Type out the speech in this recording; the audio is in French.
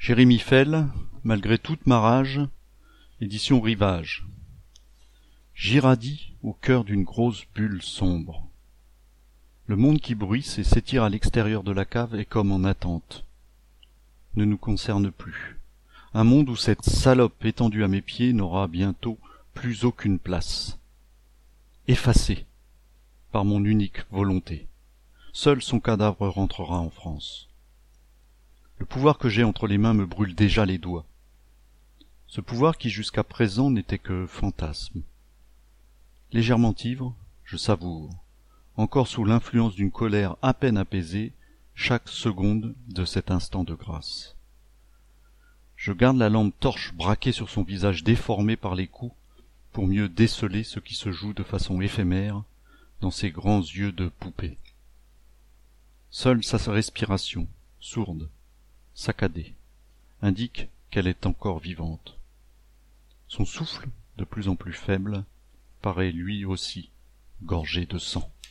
Jérémie Fell, malgré toute ma rage, édition Rivage. J'irradie au cœur d'une grosse bulle sombre. Le monde qui bruisse et s'étire à l'extérieur de la cave est comme en attente. Ne nous concerne plus. Un monde où cette salope étendue à mes pieds n'aura bientôt plus aucune place. Effacé par mon unique volonté. Seul son cadavre rentrera en France. Le pouvoir que j'ai entre les mains me brûle déjà les doigts. Ce pouvoir qui jusqu'à présent n'était que fantasme. Légèrement ivre, je savoure, encore sous l'influence d'une colère à peine apaisée, chaque seconde de cet instant de grâce. Je garde la lampe torche braquée sur son visage déformé par les coups, pour mieux déceler ce qui se joue de façon éphémère dans ses grands yeux de poupée. Seule sa respiration, sourde, saccadée, indique qu'elle est encore vivante. Son souffle, de plus en plus faible, paraît lui aussi gorgé de sang.